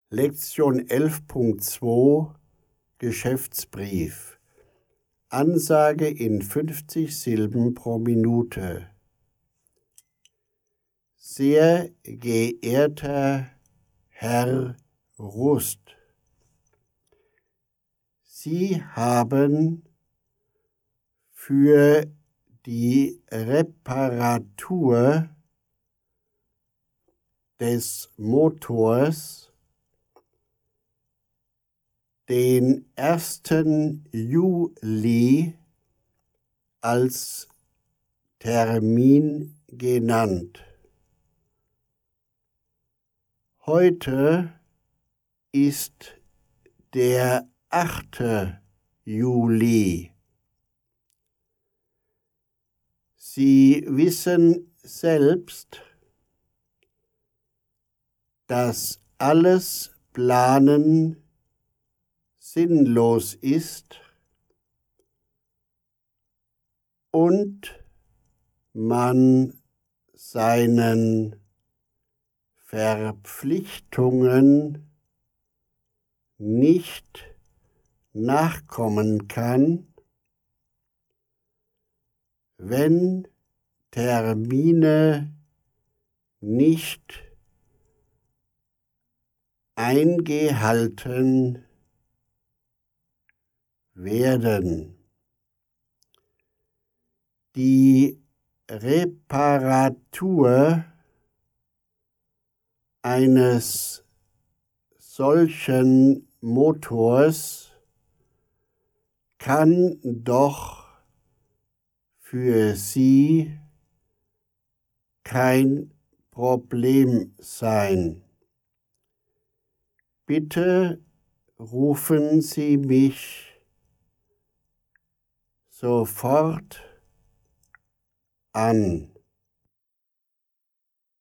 Lektion 11.2 Geschäftsbrief. Ansage in 50 Silben pro Minute. Sehr geehrter Herr Rust, Sie haben für die Reparatur des Motors den 1. Juli als Termin genannt. Heute ist der 8. Juli. Sie wissen selbst, dass alles Planen sinnlos ist und man seinen Verpflichtungen nicht nachkommen kann, wenn Termine nicht eingehalten werden. Die Reparatur eines solchen Motors kann doch für Sie kein Problem sein. Bitte rufen Sie mich sofort an.